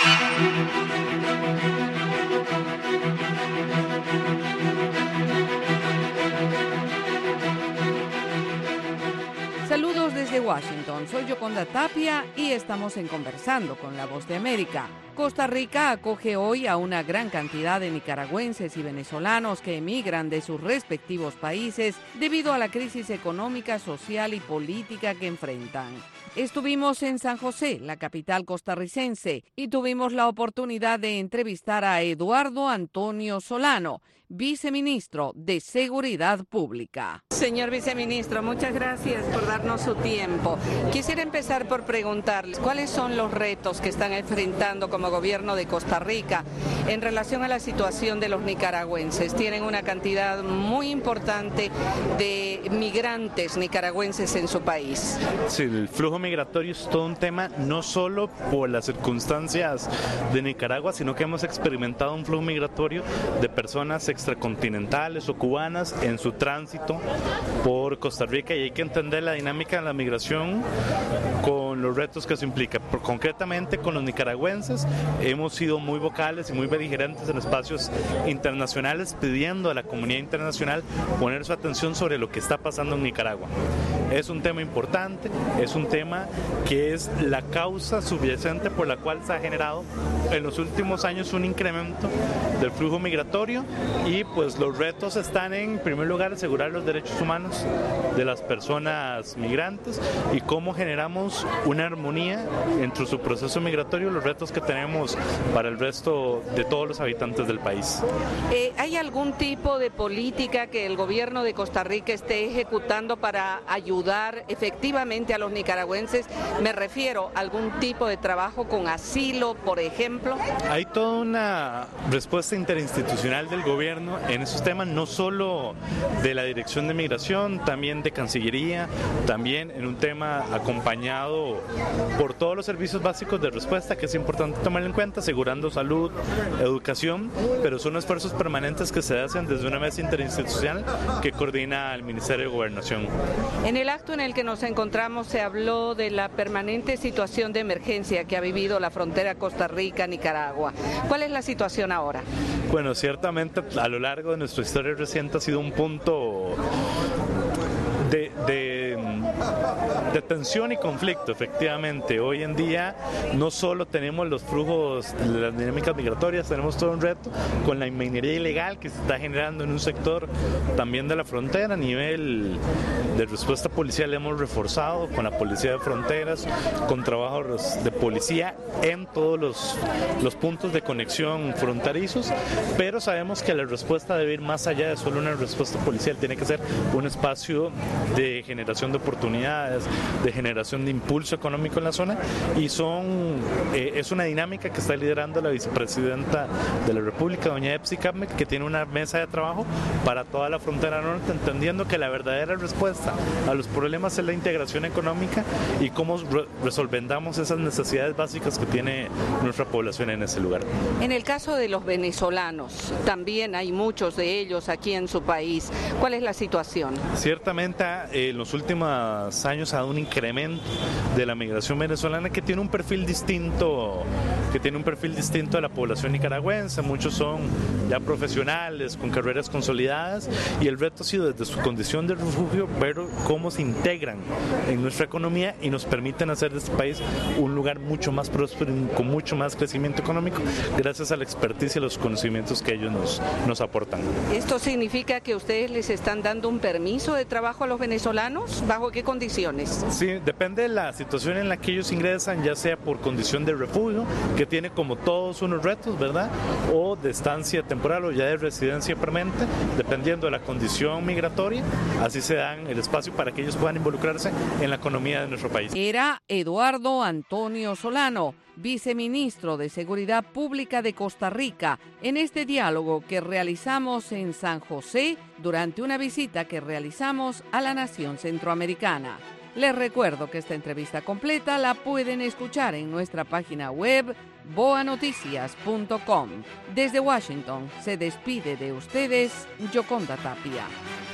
Saludos desde Washington, soy Yoconda Tapia y estamos en Conversando con la Voz de América. Costa Rica acoge hoy a una gran cantidad de nicaragüenses y venezolanos que emigran de sus respectivos países debido a la crisis económica, social y política que enfrentan. Estuvimos en San José, la capital costarricense, y tuvimos la oportunidad de entrevistar a Eduardo Antonio Solano, viceministro de Seguridad Pública. Señor viceministro, muchas gracias por darnos su tiempo. Quisiera empezar por preguntarles cuáles son los retos que están enfrentando como gobierno de Costa Rica en relación a la situación de los nicaragüenses. Tienen una cantidad muy importante de migrantes nicaragüenses en su país. Sí, el flujo migratorio es todo un tema, no solo por las circunstancias de Nicaragua, sino que hemos experimentado un flujo migratorio de personas extracontinentales o cubanas en su tránsito por Costa Rica, y hay que entender la dinámica de la migración con los retos que eso implica. Concretamente con los nicaragüenses hemos sido muy vocales y muy beligerantes en espacios internacionales pidiendo a la comunidad internacional poner su atención sobre lo que está pasando en Nicaragua. Es un tema importante, es un tema que es la causa subyacente por la cual se ha generado en los últimos años un incremento del flujo migratorio, y pues los retos están en primer lugar asegurar los derechos humanos de las personas migrantes y cómo generamos una armonía entre su proceso migratorio y los retos que tenemos para el resto de todos los habitantes del país. ¿Hay algún tipo de política que el gobierno de Costa Rica esté ejecutando para ayudar efectivamente a los nicaragüenses? Me refiero a algún tipo de trabajo con asilo, por ejemplo. Hay toda una respuesta interinstitucional del gobierno en esos temas, no solo de la Dirección de Migración, también de Cancillería, también en un tema acompañado por todos los servicios básicos de respuesta, que es importante tomar en cuenta, asegurando salud, educación, pero son esfuerzos permanentes que se hacen desde una mesa interinstitucional que coordina el Ministerio de Gobernación. En el acto en el que nos encontramos se habló de la permanente situación de emergencia que ha vivido la frontera Costa Rica-Nicaragua. ¿Cuál es la situación ahora? Bueno, ciertamente a lo largo de nuestra historia reciente ha sido un punto de tensión y conflicto, efectivamente. Hoy en día no solo tenemos los flujos, las dinámicas migratorias, tenemos todo un reto con la minería ilegal que se está generando en un sector también de la frontera. A nivel de respuesta policial hemos reforzado con la Policía de Fronteras, con trabajos de policía en todos los puntos de conexión fronterizos, pero sabemos que la respuesta debe ir más allá de solo una respuesta policial, tiene que ser un espacio de generación de oportunidades, de generación de impulso económico en la zona, y es una dinámica que está liderando la vicepresidenta de la República, doña Epsi Cabme, que tiene una mesa de trabajo para toda la frontera norte, entendiendo que la verdadera respuesta a los problemas es la integración económica y cómo resolvendamos esas necesidades básicas que tiene nuestra población en ese lugar. En el caso de los venezolanos, también hay muchos de ellos aquí en su país. ¿Cuál es la situación? Ciertamente en los últimos años ha dado un incremento de la migración venezolana que tiene un perfil distinto de la población nicaragüense. Muchos son ya profesionales con carreras consolidadas, y el reto ha sido desde su condición de refugio ver cómo se integran en nuestra economía y nos permiten hacer de este país un lugar mucho más próspero y con mucho más crecimiento económico gracias a la expertise y los conocimientos que ellos nos aportan. ¿Esto significa que ustedes les están dando un permiso de trabajo a los venezolanos? ¿Bajo qué condiciones? Sí, depende de la situación en la que ellos ingresan, ya sea por condición de refugio, que tiene como todos unos retos, ¿verdad? O de estancia temporal o ya de residencia permanente, dependiendo de la condición migratoria, así se dan el espacio para que ellos puedan involucrarse en la economía de nuestro país. Era Eduardo Antonio Solano, viceministro de Seguridad Pública de Costa Rica, en este diálogo que realizamos en San José durante una visita que realizamos a la nación centroamericana. Les recuerdo que esta entrevista completa la pueden escuchar en nuestra página web boanoticias.com. Desde Washington se despide de ustedes Yoconda Tapia.